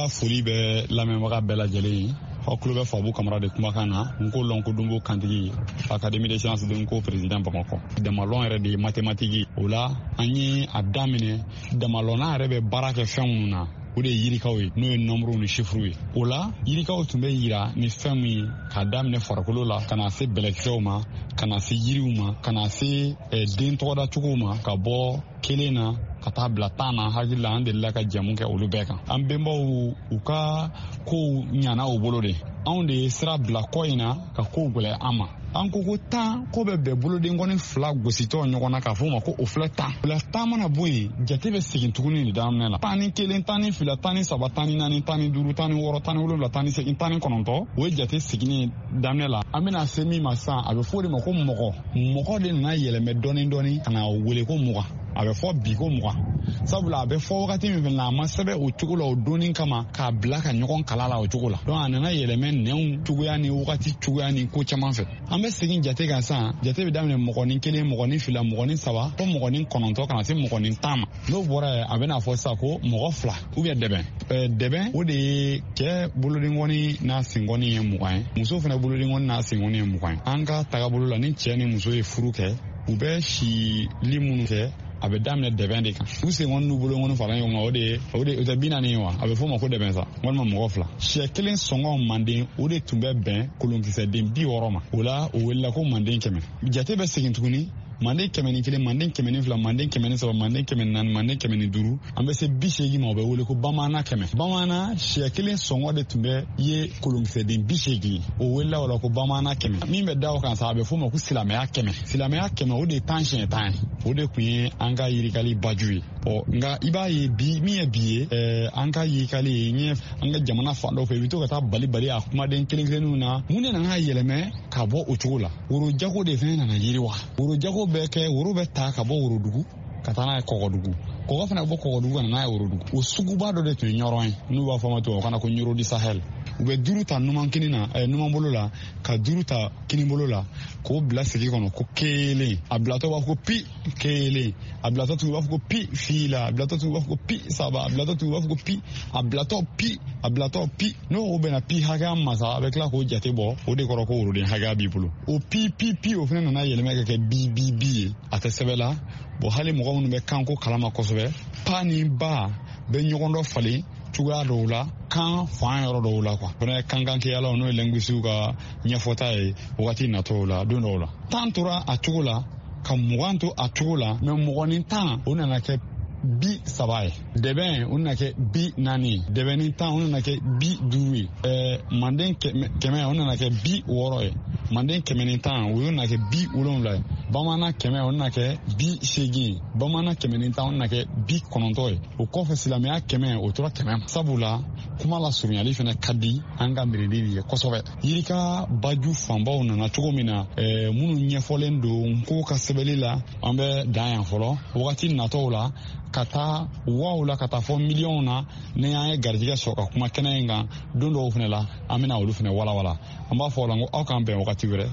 ka foli bɛ lamɛnbaga bɛɛ lajɛlen aw tulo bɛ Fabu Kamara de kumakan na n ko Lɔnko Dumbo Kantigi Académie des sciences de n ko président Bamakɔ damalɔn yɛrɛ de ye mathématique o la an ye a daminɛ damalɔnna yɛrɛ bɛ baara kɛ fɛn minnu na o de ye yirikaw ye n'o ye nombre ni chiffres ye o la yirikaw tun bɛ yira ni fɛn min ye k'a daminɛ farikolo la ka na se bɛlɛkisɛw ma ka na se yiriw ma ka na se den tɔgɔdacogow ma ka bɔ kelen na ka taa bila tan na hakili la an delila ka jamu kɛ olu bɛɛ kan an bɛnbaw u ka kow ɲana u bolo de anw de ye sira bila kɔ in na ka kow gwɛlɛ an ma an ko ko tan ko bɛ bɛn bolodenkɔni fila gositɔ ɲɔgɔn na k'a fɔ o ma ko o filɛ tan o la tan mana bɔ yen jate bɛ segin tuguni nin daminɛ la tan ni kelen tan ni fila tan ni saba tan ni naani tan ni duuru tan ni wɔɔrɔ tan ni wolonwula tan ni segin tan ni kɔnɔntɔn o ye jate seginni daminɛ la an bɛna se min ma sisan a bɛ fɔ o de ma ko mɔgɔ mɔgɔ de nana yɛlɛmɛ dɔɔni dɔɔni ka na wele ko mugan a bɛ fɔ bi ko mugan sabula a bɛ fɔ wagati min fɛnɛ na a ma sɛbɛn o cogo la o donni kama k'a bila ka ɲɔgɔn kala la o cogo la donc a nana yɛlɛmɛ nɛnw cogoya ni wagati cogoya ni ko caman fɛ an bɛ segin jate kan sisan jate bɛ daminɛ mɔgɔnin kelen mɔgɔnin fila mɔgɔnin saba fɔ mɔgɔnin kɔnɔntɔn ka na se mɔgɔnin tan ma n'o bɔra yen a bɛna fɔ sisan ko mɔgɔ fila ou bien dɛbɛn ɛɛ dɛbɛn o de ye cɛ bolodenkɔni n'a senkɔni ye mugan ye muso fana bolodenkɔni n'a senkɔni ye mugan ye an ka tagabolo la ni cɛ ni muso ye furu kɛ u bɛ sili minnu kɛ a bɛ daminɛ dɛbɛn de kan u senkɔni n'u bolonkɔni fara ɲɔgɔn kan o de ye o de o tɛ bi naani ye wa a bɛ fɔ o ma ko dɛbɛn sa walima mɔgɔ fila sɛ kelen sɔngɔ manden o de tun bɛ bɛn kolonkisɛden bi wɔɔrɔ ma o la o welela ko manden kɛmɛ jate bɛ segin tuguni manden kɛmɛ ni kelen manden kɛmɛ ni fila manden kɛmɛ ni saba manden kɛmɛ ni naani manden kɛmɛ ni duuru an bɛ se bi seegin ma o bɛ wele ko bamaana kɛmɛ bamaana sɛ kelen sɔngɔ de tun bɛ ye kolonkisɛden bi seegin o welela o la ko bamaana kɛmɛ min bɛ da o kan sa a bɛ fɔ o ma ko silamɛya kɛmɛ silamɛya kɛmɛ o de ye tan siɲɛ tan ye o de tun ye an ka yirikali baju ye ɔ nka i b'a ye bi min ye bi ye ɛɛ an ka yirikali ye n ye an ka jamana fan dɔw fɛ i bɛ to ka taa bali bali a kumaden kelen kelenninw na mun de nana yɛlɛmɛ ka bɔ o cogo la worojago de fɛnɛ nana yiriwa worojago bɛ kɛ woro bɛ ta ka bɔ worodugu ka taa n'a ye kɔgɔdugu kɔgɔ fana bɔ kɔgɔdugu ka na n'a ye worodugu o suguba dɔ de tun ye ɲɔrɔn ye n'u b'a fɔ ma tubabu kan na ko ɲoro di sahel u bɛ duuru ta numan kini na ɛɛ numan bolo la ka duuru ta kini bolo la k'o bila segi kɔnɔ ko kelen a bilatɔ b'a fɔ ko pi kelen a bilatɔ tugu b'a fɔ ko pi fila a bilatɔ tugu b'a fɔ ko pi saba a bilatɔ tugu b'a fɔ ko pi a bilatɔ pi a bilatɔ pi n'o bɛnna pi hakɛya ma sa a bɛ tila k'o jate bɔ o de kɔrɔ ko woroden hakɛya b'i bolo o pi pi pi o fana nana yɛlɛmɛ ka kɛ bi bi bi ye a tɛ sɛbɛn la bon hali mɔgɔ minnu bɛ kanko kalama kosɛbɛ pa ni ba bɛ ɲɔgɔn dɔ falen cogoya dɔw la kan fan yɔrɔ dɔw la quoi fana kankankɛyalaw n'o ye linguistes ka ɲɛfɔta ye wagati natɔw la don dɔw la tan tora a cogo la ka mugan to a cogo la mɛ mɔgɔnin tan o nana kɛ bi saba ye dɛbɛn o nana kɛ bi naani ye dɛbɛnin tan o nana kɛ bi duuru ye ɛɛ manden kɛmɛ o nana kɛ bi wɔɔrɔ ye manden kɛmɛ ni tan o nana kɛ bi wolonwula ye bamaana kɛmɛ o nana kɛ bi seegin ye bamaana kɛmɛ ni tan o nana kɛ bi kɔnɔntɔn ye o kɔfɛ silamɛya kɛmɛ o tora kɛmɛ ma sabula kuma la surunyali fana ka di an ka miirili ye kosɛbɛ yirika baju fanbaw nana cogo min na ɛɛ minnu ɲɛfɔlen don ko ka sɛbɛnni la an bɛ dan yan fɔlɔ wagati natɔw la ka taa waw la ka taa fɔ miliyɔnw na ni an ye garijɛgɛ sɔrɔ ka kuma kɛnɛ in kan don dɔw fana la an bɛna olu fana walawala an b'a fɔ o la ko aw k'an bɛn wagati wɛrɛ.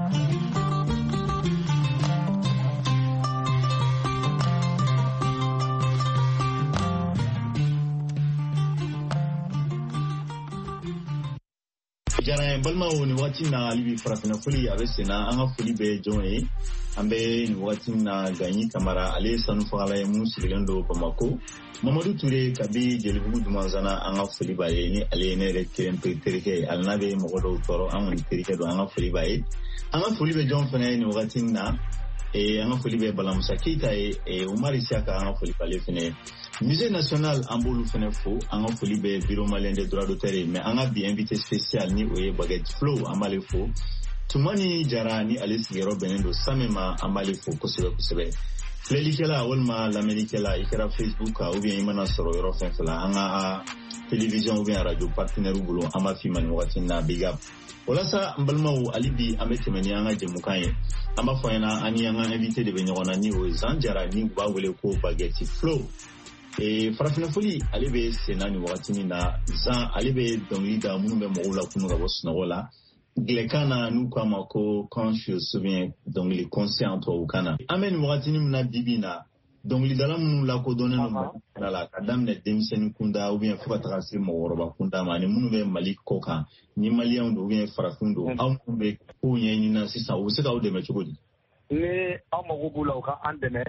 jara balmaw ni wagati na alibi farafina foli a bɛ senna an ka foli bɛ jɔn ye an bɛ ni wagati na Gagny Camara ale sanu fagala ye mun sigilen don Bamako Mamadou Touré kabi Jelibugu Dumanzana an ka foli b'a ye ni ale ye ne yɛrɛ kelen pe terikɛ ye ali n'a bɛ mɔgɔ dɔw tɔɔrɔ an kɔni terikɛ don an ka foli b'a ye an ka foli bɛ jɔn fana ye ni wagati na ee an ka foli bɛ Balamusa Keita ye ee Umar Isiaka an ka foli b'ale fana ye Musée national an b'olu fana fo an ka foli bɛ Bureau malien des droits d'auteur ye mais an ka bi invité spécial ni o ye Baguette Flow an b'ale fo Tumani Jara ni ale sigiyɔrɔ bɛnnen don Samema an b'ale fo kosɛbɛ kosɛbɛ filɛlikɛla walima lamɛnnikɛla i kɛra Facebook kan ou bien i mana sɔrɔ yɔrɔ fɛn fɛn la an ka télévision ou bien radio partenaire bolo an b'a f'i ma nin wagati na big up walasa n balimaw hali bi an bɛ tɛmɛ ni an ka jɛmukan ye an b'a fɔ an ɲɛna an ni an ka invité de bɛ ɲɔgɔn na ni o ye Zan Jara ni u b'a wele ko Baguette Flow ee farafina foli ale bɛ senna ni wagati min na Zan ale bɛ dɔnkili da minnu bɛ mɔgɔw la kunu ka bɔ sunɔgɔ la Gilɛkan na n'u k'a ma ko conscious ou bien dɔnkili conscient tubabukan na an bɛ nin wagati min na bibi na dɔnkilidala minnu lakodɔnnen don Mali la ka daminɛ denmisɛnnin kunda ou bien fo ka taga se mɔgɔkɔrɔba kunda ma ani minnu bɛ Mali kɔ kan ni maliyɛnw don ou bien farafin don aw minnu bɛ kow ɲɛɲini na sisan u bɛ se k'aw dɛmɛ cogo di? Ni aw mago b'u la u ka an dɛmɛ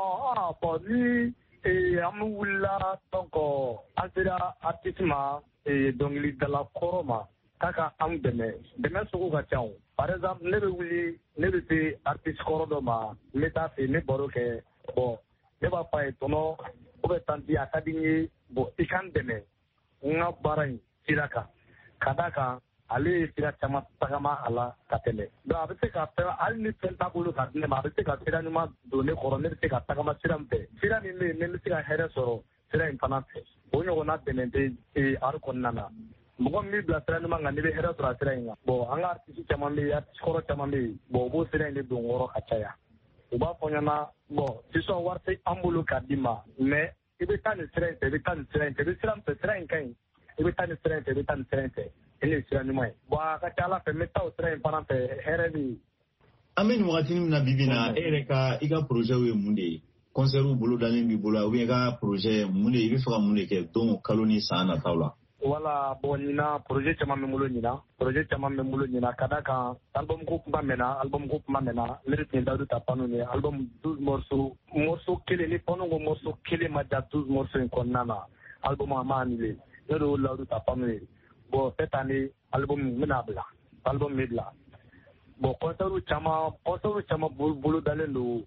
ah bon ni an wulila donc an sera artiste ma dɔnkilidala kɔrɔ ma k'a ka an dɛmɛ dɛmɛ sugu ka ca par exemple ne bɛ wuli ne bɛ se artiste kɔrɔ dɔ ma n bɛ taa fɛ ne baro kɛ bon ne b'a fɔ a ye tɔnɔ o bɛ tanti a ka di n ye bon i ka n dɛmɛ n ka baara in sira kan ka d'a kan ale ye sira caman tagama a la ka tɛmɛ donc a bɛ se ka fɛn hali ni fɛn t'a bolo ka di ne ma a bɛ se ka sira ɲuman don ne kɔrɔ ne bɛ se ka tagama sira min fɛ sira min bɛ yen ne bɛ se ka hɛrɛ sɔrɔ sira in fana fɛ o ɲɔgɔnna dɛmɛ tɛ ari kɔnɔna na mɔgɔ min bila sira ɲuman kan ne bɛ hɛrɛ sɔrɔ a sira in kan bon an ka artiste caman bɛ yen artiste kɔrɔ caman bɛ yen bon o b'o sira in de don wɔɔrɔ ka caya u b'a fɔ ɲɛna bon sisan wari tɛ an bolo k'a d'i ma mais i bɛ taa nin sira in fɛ i bɛ taa nin sira in fɛ i bɛ sira min fɛ sira in ka ɲi i bɛ taa nin sira in fɛ i bɛ taa nin sira in fɛ e ye sira ɲuman ye bon a ka ca Ala fɛ n bɛ taa o sira in fana fɛ hɛrɛ bɛ yen. An bɛ nin wagati min na bi bi na e yɛrɛ ka i ka projet ye mun de ye concert bolo dalen b'i bolo ou bien i ka projet mun de i bɛ fɛ ka mun de kɛ don kalo ni san nataw la? Wala bon ɲina projet caman bɛ n bolo ɲina projet caman bɛ n bolo ɲina ka d'a kan album ko kuma mɛnna album ko kuma mɛnna ne de tun ye Dawudu Tapanu ye album douze morceaux morceau kelen ni fɔnɔ ko morceau kelen ma ja douze morceaux in kɔnɔna na album a ma annulé ne de y'o Dawudu Tapanu ye bon cette année album n bɛna bila album bɛ bila bon concert caman concert caman bolo dalen don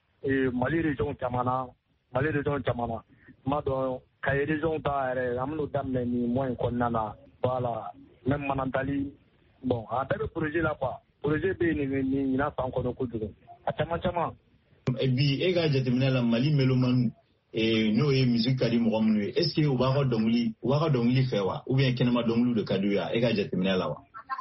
Mali région caman na Mali région caman na n b'a dɔn Kayi région ta yɛrɛ an bɛn'o daminɛ nin mois in kɔnɔna na voilà même Manantali bon a bɛɛ bɛ projet la quoi projet bɛ yen nin ɲina san kɔnɔ kojugu a caman caman. Bi e ka jateminɛ la Mali mélomane n'o ye musique ka di mɔgɔ minnu ye est ce que u b'a ka dɔnkili u b'a ka dɔnkili fɛ wa ou bien kɛnɛma dɔnkiliw de ka d'u ye e ka jateminɛ la wa?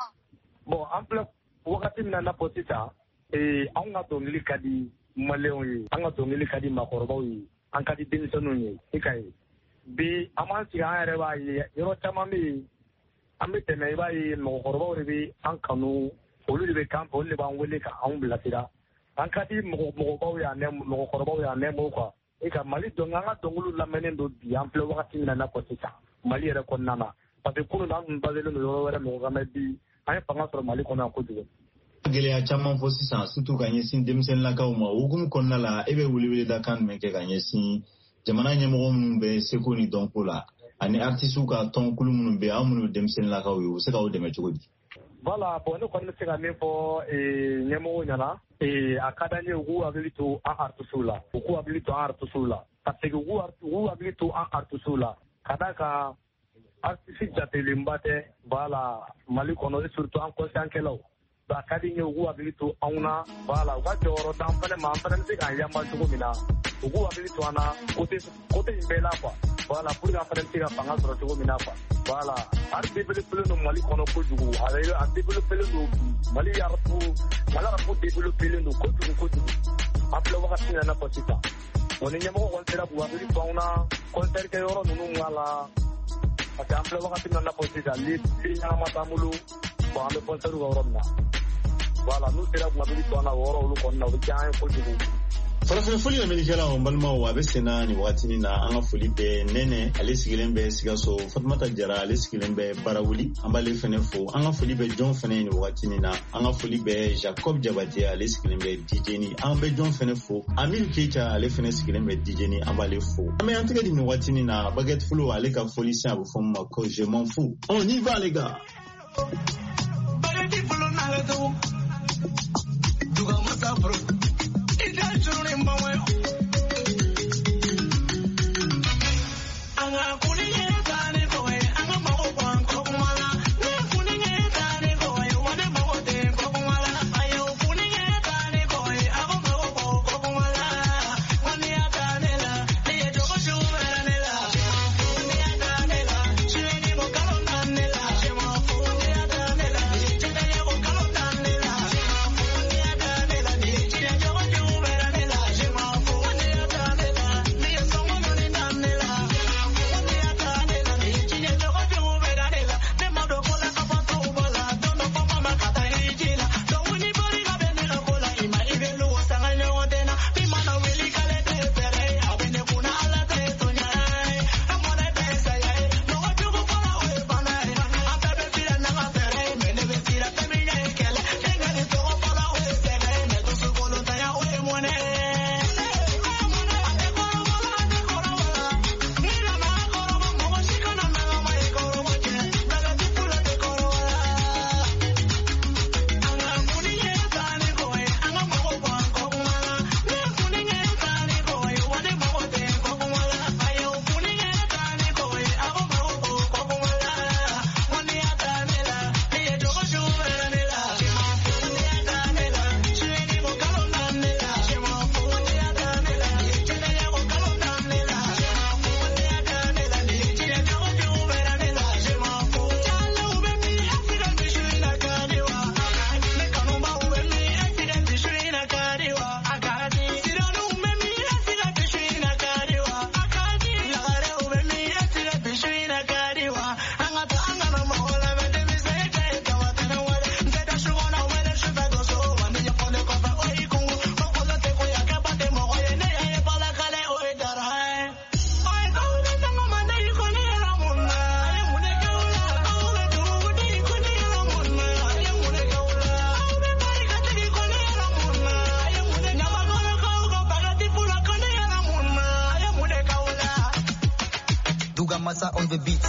Bon an filɛ wagati min na n'a fɔ sisan anw ka dɔnkili ka di maliyɛnw ye an ka dɔnkili ka di maakɔrɔbaw ye an ka di denmisɛnninw ye i ka ye bi an b'an sigi an yɛrɛ b'a ye yɔrɔ caman bɛ yen an bɛ tɛmɛ i b'a ye mɔgɔkɔrɔbaw de bɛ an kanu olu de bɛ kan fɛ olu de b'an wele k'anw bilasira an ka di mɔgɔbaw y'a nɛ mɔgɔkɔrɔbaw y'a nɛmɛ quoi e ka Mali dɔn an ka dɔnkiliw lamɛnnen don bi an filɛ wagati min na n'a fɔ sisan Mali yɛrɛ kɔnɔna na parce que kunun an tun baselen don yɔrɔ wɛrɛ mɔgɔ kan mɛ bi an ye fanga sɔrɔ Mali kɔnɔ yan kojugu. Gɛlɛya caman fɔ sisan surtout ka ɲɛsin denmisɛnninlakaw ma o hukumu kɔnɔna la e bɛ weleweleda kan jumɛn kɛ ka ɲɛsin jamana ɲɛmɔgɔ minnu bɛ seko ni dɔnko la ani artistes ka tɔnkulu minnu bɛ anw minnu denmisɛnninlakaw ye u bɛ se k'aw dɛmɛ cogo di? Voilà bon ne kɔni bɛ se ka min fɔ ɲɛmɔgɔw ɲɛna a ka d'an ye u k'u hakili to an artistes la u k'u hakili to an artistes la ka segin u k'u hakili to an artistes la ka d'a kan artiste jatelenba tɛ voilà Mali kɔnɔ surtout an kɔnsiyankɛlaw a ka di n ye u k'u hakili to anw na voilà u ka jɔyɔrɔ d'an fana ma an fana bɛ se k'an yanba cogo min na u k'u hakili to an na côté côté in bɛɛ la quoi voilà pour que an fana bɛ se ka fanga sɔrɔ cogo min na quoi voilà hali développé don Mali kɔnɔ kojugu a développé don Mali arabu Mali arabu développé don kojugu kojugu an filɛ wagati min na n'a fɔ sisan bon ni ɲɛmɔgɔ kɔni sera k'u hakili to anw na concert kɛ yɔrɔ ninnu ka la parce que an filɛ wagati min na n'a fɔ sisan li ɲɛnama t'an bolo bon an bɛ concert kɛ yɔrɔ min na voilà n'u sera k'u hakili to an na o yɔrɔ olu kɔni na o bɛ diya an ye kojugu. Farafin foli lamɛnnikɛlaw n balimaw a bɛ sen na nin waati na an ka foli bɛ Nɛnɛ ale sigilen bɛ Sikaso Fatumata Jara ale sigilen bɛ Barawuli an b'ale fɛnɛ fo an ka foli bɛ Jɔn fɛnɛ nin waati na an ka foli bɛ Jacob Jabate ale sigilen bɛ Dijeni an bɛ Jɔn fɛnɛ fo Amir Keita ale fɛnɛ sigilen bɛ Dijeni an b'ale fo an bɛ an tɛgɛ di nin waati na Baguette Flo ale ka foli sen a bɛ fɔ min ma ko je m'en fous on y va les gars. Baguette Flo na le do duga masa pro ida jure mbawe anga kuni yetani koe anga mago kwanko kumala ne kuni yetani koe wane mago te kumala ayo kuni yetani koe anga mago kwanko kumala wani atanela ne jogo shumanela kuni atanela shweni mo kalonanela shema kuni atanela chene mo kalonanela kuni atanela Massa on the beat.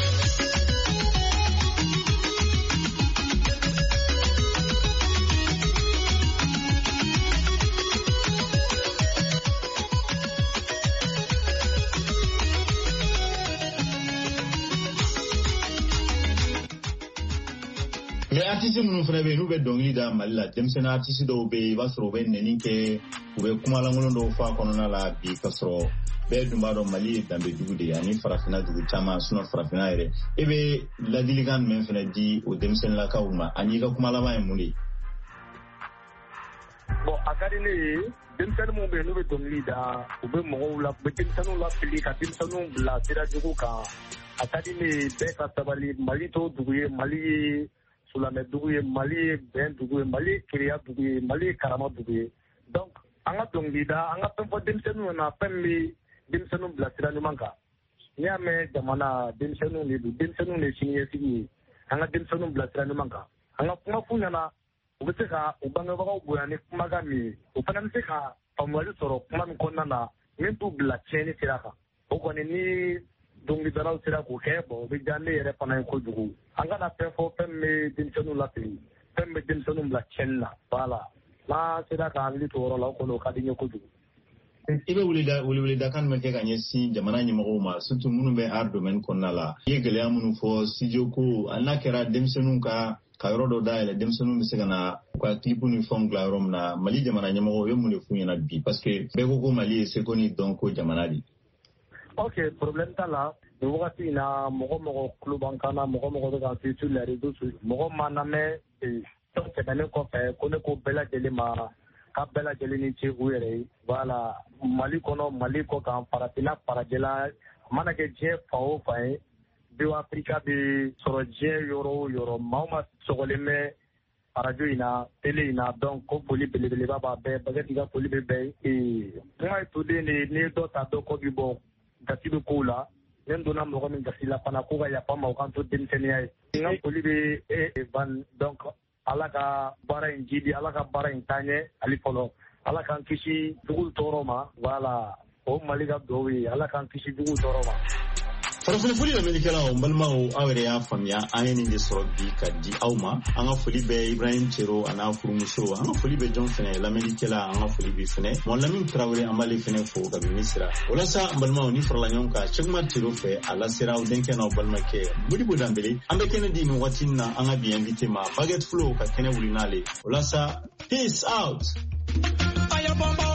Mais artiste nous fana be nous be dongli da malila demsena artiste do be basro be neninke ube kuma langolo do fa konona la bi kasro be dumba do mali dambe dugude yani farafina dugu chama suno farafina ere ebe la diligan men fana di o demsen la kauma ani ka kuma la may muli bon akadi ne demsen mo be no be dongli da ube mo la be demsen la pili ka demsen la tira dugu ka akadi ne be ka tabali mali to dugu mali Sulame Douye, Mali, Ben Douye, Mali, Kiria Douye, Mali, Karama Douye. Donc, anga dongida, anga pempo dimsenu na pemmi dimsenu blasira ni manka. Nyame jamana dimsenu ni du dimsenu ni sinye sigi. Anga dimsenu blasira ni manka. Anga kuma funya na ubeteka ubanga baka ubuyani kuma gami. Upana mseka pamwali soro kuma mkona na mintu blacheni siraka. Oko ni dongi daraw sira ko ke bo bi jande yere pana ko dugu anga na pefo pemme dimsonu la pili pemme dimsonu la chenna bala la sira ka ali to ro la ko no kadi nyoko dugu ibe wulida wulida kan me ke ganye si jamana nyi mo ma surtout munu be art domaine konna la yegele amunu fo studio ko anakera dimsonu ka kayro do daile dimsonu mi segana ko clipu ni fong la rom na mali jamana nyi mo yo munu fu nyana bi parce que be ko ko mali se koni donc jamana di. Ok, problème ta là, le wakati na mogo mogo club ankana mogo mogo de gansi sur les réseaux sociaux. Mogo maname et donc c'est bien qu'on fait qu'on est ko bela jeli ma ka bela jeli ni che ouere voilà Mali kono Mali ko kan paratina parajela mana ke je fao fae de Afrika de soro je yoro yoro mauma sogoleme parajo ina tele ina donc ko poli bele bele baba be bagati ga poli be be e moi to de ne ne do ta do ko bi bon gasibe kula nendo na mo min gasila pana ko ya pama kan to dem tenia nga polibe e ban donc alaka bara injidi alaka bara intanye ali polo alaka kisi dugul toroma wala o maliga dowi alaka kisi dugul toroma farafina foli la melikala o balma o awere ya famia ayeni de sorobi kadi awma anga foli be Ibrahim Chero ana furumuso anga foli be John Fene la melikala anga foli be Fene mon lamin Traoré amale Fene fo ka ministra wala sa balma o ni farla nyonka chegma Chero fe ala sira o denke na balma ke budi bodambele ambe kene di no watina anga bi invité ma baguette flow ka kene wulinale wala sa peace out. Aya bomba